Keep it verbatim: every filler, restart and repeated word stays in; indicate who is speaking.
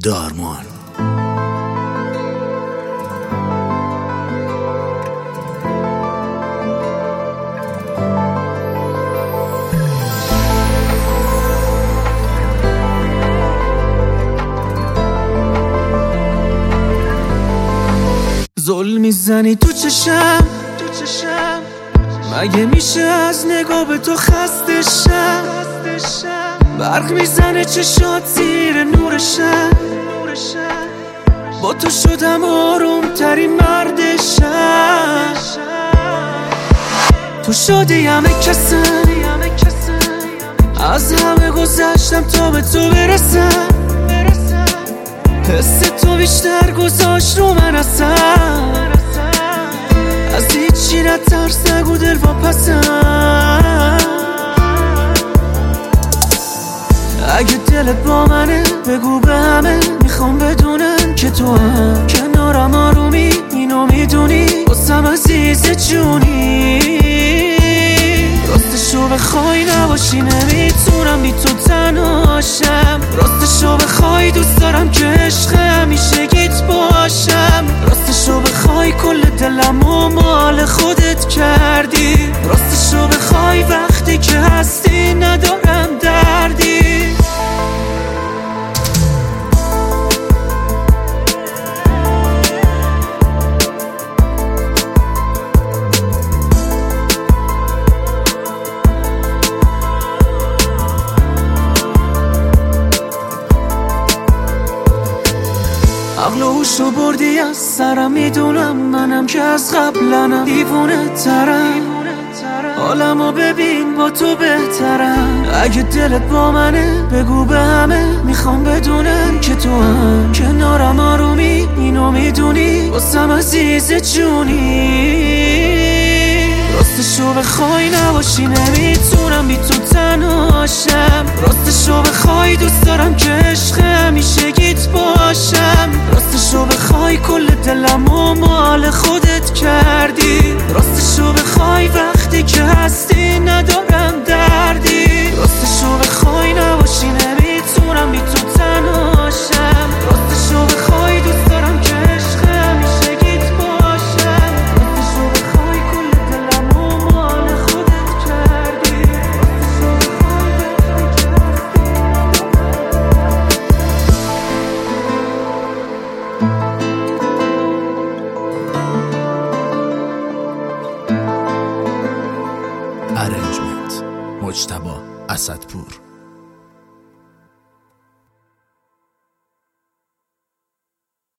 Speaker 1: دارمان.
Speaker 2: ظلم میزنی تو چشم تو چشم مگه میشه از نگاه به تو خسته شم؟ برق میزنه چشات زیر نورشم، با تو شدم آروم ترین مردشم. تو شدی همه کسم، از همه گذشتم تا به تو برسم. حس تو بیشتر گذاشت رو من اصلا، از هیچی نترس نگو دل واپسم. اگه دلت با منه بگو به همه، میخوام بدونم که تو هم کنارم آرومی، اینو میدونی واسم عزیز جونی. راستشو بخوای نباشی نمیتونم بی تو تنهاشم. راستشو بخوای دوست دارم که عشق همیشه گیت باشم. راستشو بخوای کل دلم و مال خودت کردی. راستشو بخوای وقتی که هستی ندارم دردی. عقل و هوشو بردی از سرم، میدونم منم که از قبلنم دیوونه ترم. حالمو ببین با تو بهترم. اگه دلت با منه بگو به همه، میخوام بدونم که تو هم کنارم آرومی، اینو میدونی واسم عزیز جونی. راستشو بخوای نباشی نمیتونم بی تو تنهاشم. راستشو بخوای دوست دارم که عشق همیشه گیت باشم. راستشو بخوای کل دلم و مال خودت کردی. راستشو بخوای وقتی که هستی